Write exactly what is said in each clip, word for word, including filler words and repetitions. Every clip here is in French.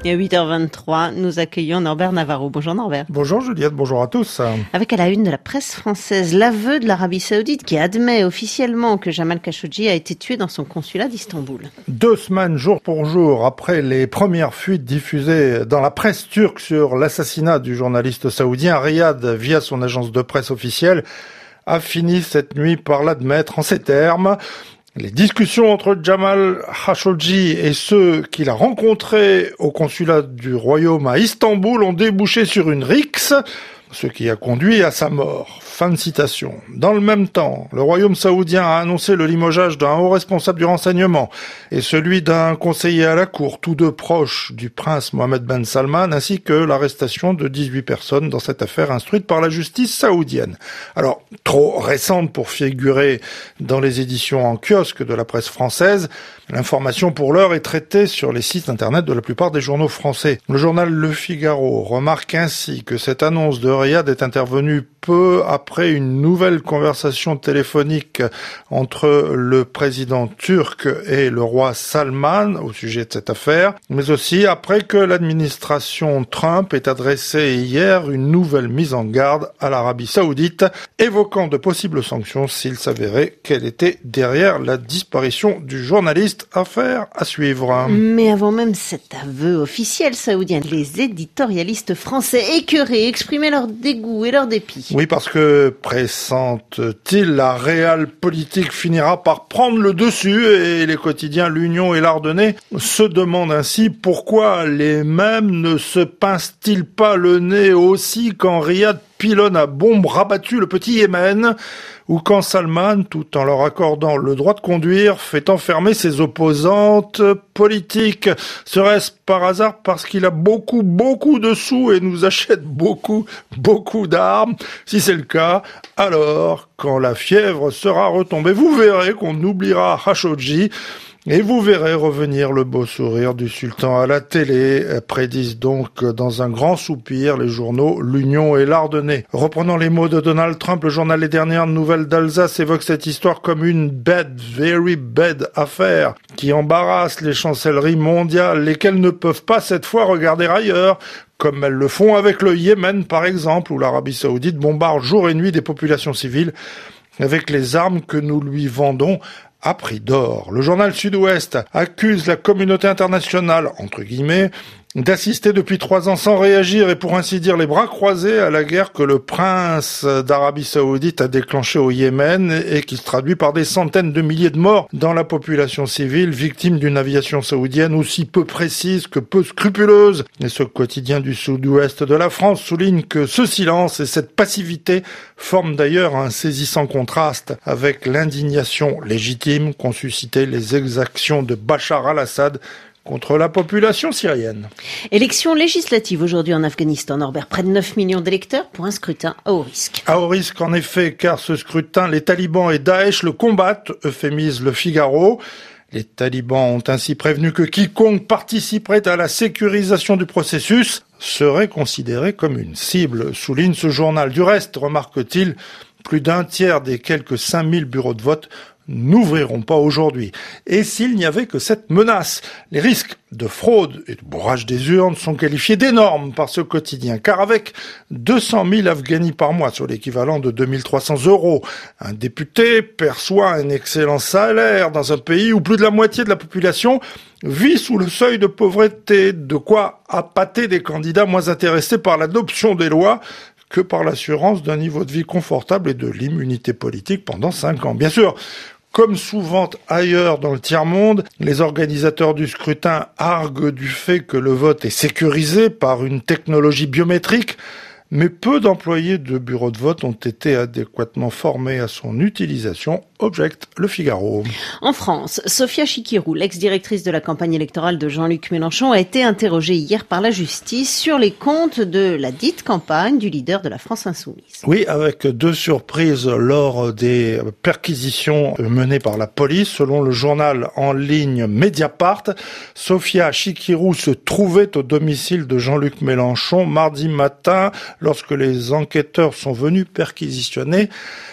Et à huit heures vingt-trois, nous accueillons Norbert Navarro. Bonjour Norbert. Bonjour Juliette, bonjour à tous. Avec à la une de la presse française, l'aveu de l'Arabie Saoudite qui admet officiellement que Jamal Khashoggi a été tué dans son consulat d'Istanbul. Deux semaines jour pour jour après les premières fuites diffusées dans la presse turque sur l'assassinat du journaliste saoudien, Riyad, via son agence de presse officielle, a fini cette nuit par l'admettre en ces termes. Les discussions entre Jamal Khashoggi et ceux qu'il a rencontrés au consulat du Royaume à Istanbul ont débouché sur une rixe, ce qui a conduit à sa mort. Fin de citation. Dans le même temps, le Royaume saoudien a annoncé le limogeage d'un haut responsable du renseignement et celui d'un conseiller à la cour, tous deux proches du prince Mohammed Ben Salman, ainsi que l'arrestation de dix-huit personnes dans cette affaire instruite par la justice saoudienne. Alors, trop récente pour figurer dans les éditions en kiosque de la presse française, l'information pour l'heure est traitée sur les sites internet de la plupart des journaux français. Le journal Le Figaro remarque ainsi que cette annonce de Riyad est intervenue peu après une nouvelle conversation téléphonique entre le président turc et le roi Salman au sujet de cette affaire, mais aussi après que l'administration Trump ait adressé hier une nouvelle mise en garde à l'Arabie Saoudite, évoquant de possibles sanctions s'il s'avérait qu'elle était derrière la disparition du journaliste. Affaire à suivre. Mais avant même cet aveu officiel saoudien, les éditorialistes français écœurés exprimaient leur dégoût et leur dépit. Oui, parce que, pressente-t-il, la réelle politique finira par prendre le dessus et les quotidiens L'Union et l'Ardennais se demandent ainsi pourquoi les mêmes ne se pincent-ils pas le nez aussi quand Riyad pilonne à bombe rabattue le petit Yémen, ou quand Salman, tout en leur accordant le droit de conduire, fait enfermer ses opposantes politiques. Serait-ce par hasard parce qu'il a beaucoup, beaucoup de sous et nous achète beaucoup, beaucoup d'armes? Si c'est le cas, alors, quand la fièvre sera retombée, vous verrez qu'on oubliera Khashoggi. Et vous verrez revenir le beau sourire du sultan à la télé, prédisent donc dans un grand soupir les journaux L'Union et l'Ardennais. Reprenant les mots de Donald Trump, le journal Les Dernières Nouvelles d'Alsace évoque cette histoire comme une bad, very bad affaire qui embarrasse les chancelleries mondiales, lesquelles ne peuvent pas cette fois regarder ailleurs, comme elles le font avec le Yémen par exemple, où l'Arabie Saoudite bombarde jour et nuit des populations civiles avec les armes que nous lui vendons à prix d'or. Le journal Sud-Ouest accuse la communauté internationale, entre guillemets, d'assister depuis trois ans sans réagir et pour ainsi dire les bras croisés à la guerre que le prince d'Arabie Saoudite a déclenchée au Yémen et qui se traduit par des centaines de milliers de morts dans la population civile victime d'une aviation saoudienne aussi peu précise que peu scrupuleuse. Et ce quotidien du Sud-Ouest de la France souligne que ce silence et cette passivité forment d'ailleurs un saisissant contraste avec l'indignation légitime qu'ont suscité les exactions de Bachar al-Assad contre la population syrienne. Élection législative aujourd'hui en Afghanistan. Norbert, près de neuf millions d'électeurs pour un scrutin à haut risque. À haut risque en effet, car ce scrutin, les talibans et Daesh le combattent, euphémise Le Figaro. Les talibans ont ainsi prévenu que quiconque participerait à la sécurisation du processus serait considéré comme une cible, souligne ce journal. Du reste, remarque-t-il, plus d'un tiers des quelques cinq mille bureaux de vote n'ouvriront pas aujourd'hui. Et s'il n'y avait que cette menace, les risques de fraude et de bourrage des urnes sont qualifiés d'énormes par ce quotidien, car avec deux cent mille Afghanis par mois, sur l'équivalent de deux mille trois cents euros, un député perçoit un excellent salaire dans un pays où plus de la moitié de la population vit sous le seuil de pauvreté, de quoi appâter des candidats moins intéressés par l'adoption des lois que par l'assurance d'un niveau de vie confortable et de l'immunité politique pendant cinq ans. Bien sûr, comme souvent ailleurs dans le tiers-monde, les organisateurs du scrutin arguent du fait que le vote est sécurisé par une technologie biométrique, mais peu d'employés de bureaux de vote ont été adéquatement formés à son utilisation, objecte Le Figaro. En France, Sophia Chikirou, l'ex-directrice de la campagne électorale de Jean-Luc Mélenchon, a été interrogée hier par la justice sur les comptes de la dite campagne du leader de la France Insoumise. Oui, avec deux surprises lors des perquisitions menées par la police. Selon le journal en ligne Mediapart, Sophia Chikirou se trouvait au domicile de Jean-Luc Mélenchon mardi matin lorsque les enquêteurs sont venus perquisitionner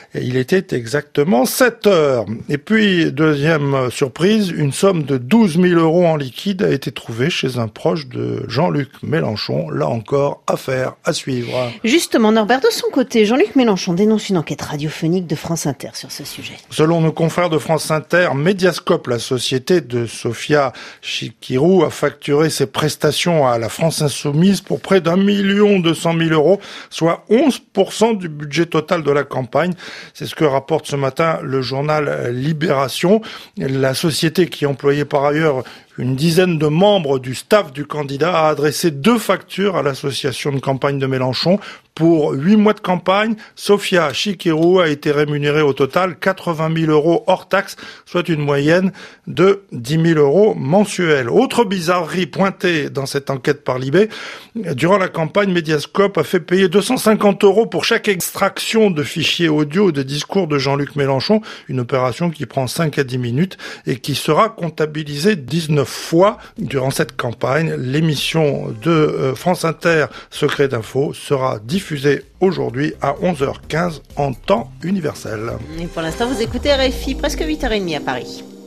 et il était exactement sept heures. Et puis, deuxième surprise, une somme de douze mille euros en liquide a été trouvée chez un proche de Jean-Luc Mélenchon. Là encore, affaire à suivre. Justement, Norbert, de son côté, Jean-Luc Mélenchon dénonce une enquête radiophonique de France Inter sur ce sujet. Selon nos confrères de France Inter, Mediascope, la société de Sophia Chikirou, a facturé ses prestations à la France Insoumise pour près d'un million deux cent mille euros, soit onze pour cent du budget total de la campagne. C'est ce que rapporte ce matin le journal Libération. La société, qui employait par ailleurs une dizaine de membres du staff du candidat, a adressé deux factures à l'association de campagne de Mélenchon. Pour huit mois de campagne, Sophia Chikirou a été rémunérée au total quatre-vingt mille euros hors taxes, soit une moyenne de dix mille euros mensuels. Autre bizarrerie pointée dans cette enquête par Libé, durant la campagne, Mediascope a fait payer deux cent cinquante euros pour chaque extraction de fichiers audio ou de discours de Jean-Luc Mélenchon, une opération qui prend cinq à dix minutes et qui sera comptabilisée dix-neuf fois durant cette campagne. L'émission de France Inter, Secret d'info, sera diffusée aujourd'hui à onze heures quinze en temps universel. Et pour l'instant, vous écoutez R F I, presque huit heures trente à Paris.